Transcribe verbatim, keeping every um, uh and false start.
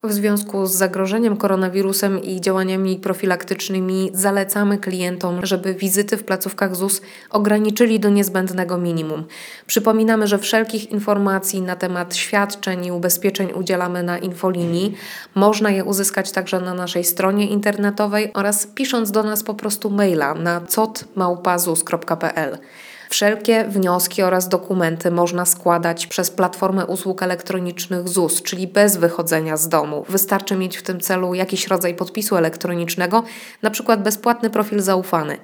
W związku z zagrożeniem koronawirusem i działaniami profilaktycznymi zalecamy klientom, żeby wizyty w placówkach Z U S ograniczyli do niezbędnego minimum. Przypominamy, że wszelkich informacji na temat świadczeń i ubezpieczeń udzielamy na infolinii. Można je uzyskać także na naszej stronie internetowej oraz pisząc do nas po prostu maila na cot małpa zus kropka pe el. Wszelkie wnioski oraz dokumenty można składać przez platformę usług elektronicznych Z U S, czyli bez wychodzenia z domu. Wystarczy mieć w tym celu jakiś rodzaj podpisu elektronicznego, na przykład bezpłatny profil zaufany.